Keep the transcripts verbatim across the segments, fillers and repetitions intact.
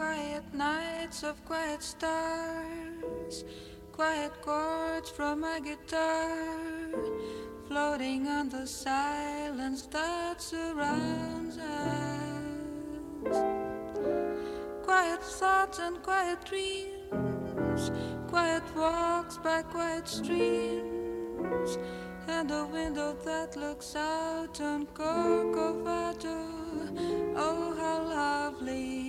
quiet nights of quiet stars, quiet chords from my guitar, floating on the silence that surrounds us. Quiet thoughts and quiet dreams, quiet walks by quiet streams, and a window that looks out on Corcovado. Oh, how lovely.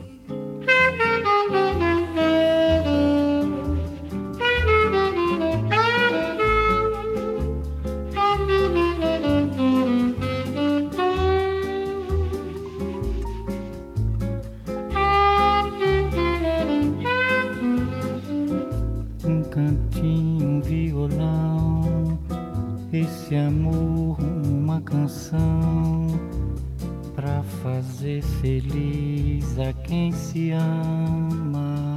Um cantinho, um violão, esse amor, uma canção pra fazer feliz a quem se ama.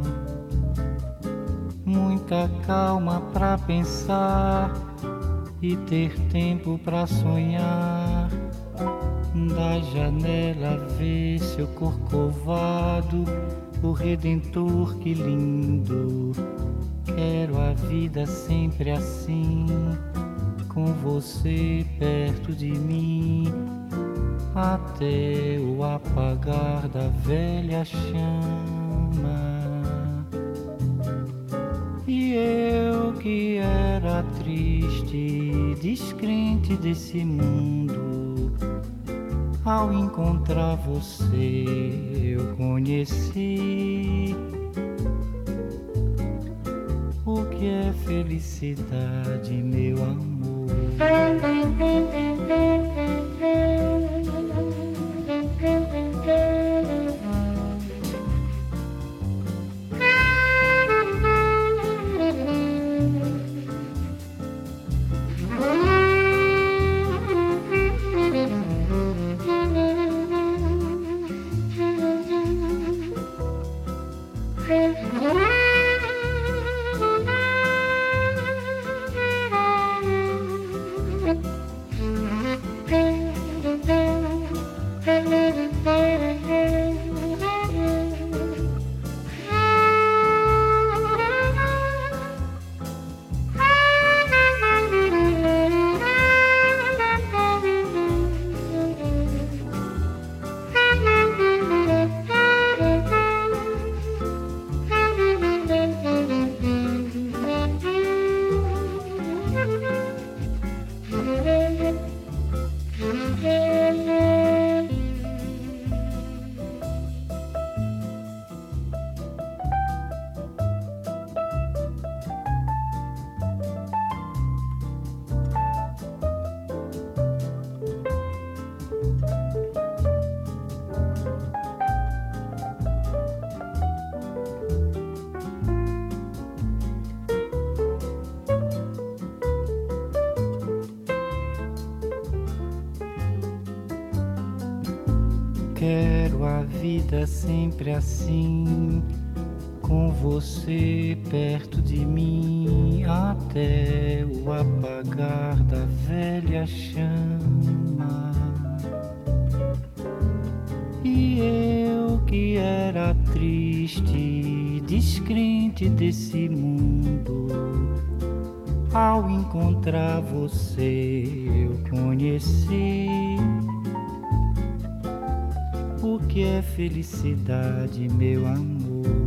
Muita calma pra pensar e ter tempo pra sonhar. Da janela ver seu corcovado, o Redentor, que lindo. Quero a vida sempre assim, com você perto de mim, até o apagar da velha chama. E eu que era triste, descrente desse mundo, ao encontrar você eu conheci o que é felicidade, meu amor. Quero a vida sempre assim, com você perto de mim, até o apagar da velha chama. E eu que era triste, descrente desse mundo, ao encontrar você eu conheci o que é felicidade, meu amor.